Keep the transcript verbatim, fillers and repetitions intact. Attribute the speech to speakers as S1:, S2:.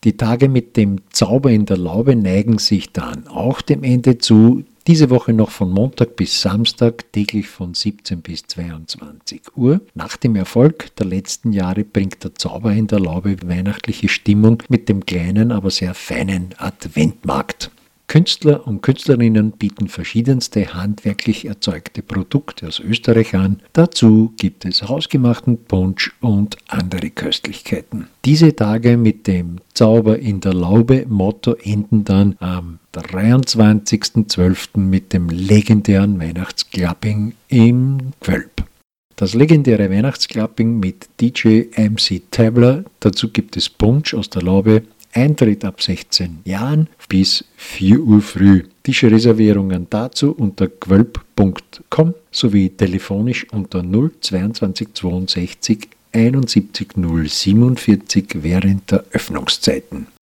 S1: Die Tage mit dem Zauber in der Laube neigen sich dann auch dem Ende zu. Diese Woche noch von Montag bis Samstag, täglich von siebzehn bis zweiundzwanzig Uhr. Nach dem Erfolg der letzten Jahre bringt der Zauber in der Laube weihnachtliche Stimmung mit dem kleinen, aber sehr feinen Adventmarkt. Künstler und Künstlerinnen bieten verschiedenste handwerklich erzeugte Produkte aus Österreich an. Dazu gibt es hausgemachten Punsch und andere Köstlichkeiten. Diese Tage mit dem Zauber in der Laube Motto enden dann am dreiundzwanzigsten zwölften mit dem legendären Weihnachtsclubbing im Gvölp. Das legendäre Weihnachtsclubbing mit D J M C Tabler, dazu gibt es Punsch aus der Laube, Eintritt ab sechzehn Jahren bis vier Uhr früh. Tischreservierungen dazu unter gwölp punkt com sowie telefonisch unter null zweiundzwanzig zweiundsechzig einundsiebzig null siebenundvierzig während der Öffnungszeiten.